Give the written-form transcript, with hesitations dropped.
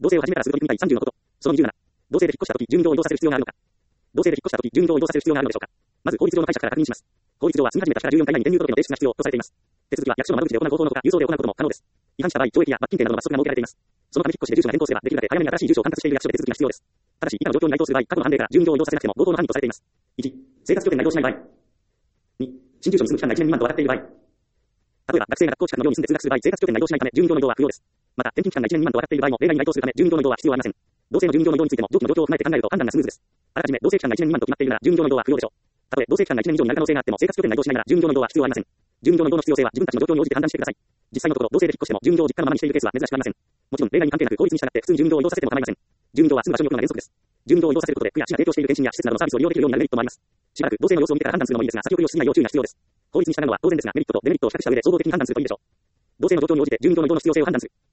同棲を始めたらすぐ取り組みたい30のこと。その27。同棲で引っ越したとき、巡業を移動させる必要があるのか。同棲で引っ越したとき、巡業を移動させる必要があるのでしょうか。まず、法律上の解釈から確認します。法律上は住み始めた日から14日以内に転入届の提出が必要とされています。手続きは役所の窓口で行う口頭のほか、郵送で行うことも可能です。違反した場合、懲役や罰金刑などの罰則が設けられています。そのため引っ越しで住所が変更すれば、できるだけ早めに新しい住所を管轄している役所で手続きが必要です。ただし、以下の状況に該当する場合、過去の判例から巡業を移動させなくても、強盗の犯人とされています。1、生活拠点が移動しない場合。2、新住所に住む期間が1年未満と分かっている場合。例えば、学生が学校近くの寮に住んで通学する場合、生活拠点が移動しないため、巡業の移動は不要です。また、転勤期間が1年未満と分かっている場合も、例外に該当するため、巡業の移動は必要ありません。同性の巡業の移動についても、上記の状況を踏まえて考えると判断がスムーズです。あらかじめ、同棲期間が1年未満と決まっているなら、巡業の移動は不要でしょう。たとえ、同棲期間が1年以上になる可能性があっても、生活拠点が移動しないなら、巡業の移動は必要ありません。巡業の移動の必要性は自分たちの状況に応じて判断してください。実際のところ、同棲で引っ越しても、巡業を実家のままにしているケースは珍しくありません。もちろん、例外に関係なく、法律に従って普通に巡業を移動させても構いません。巡業は住む場所によるのが原則です。巡業を移動させることで、区や市が提供している検診や施設などのサービスを利用できるようになるメリットもあります。しばらく同棲の様子を見てから判断するのもいいですが、先送りをしないよう注意が必要です。法律に従うのは当然ですが、メリットとデメリットを比較した上で総合的に判断するといいでしょう。同棲の状況に応じて巡業の移動の必要性を判断する。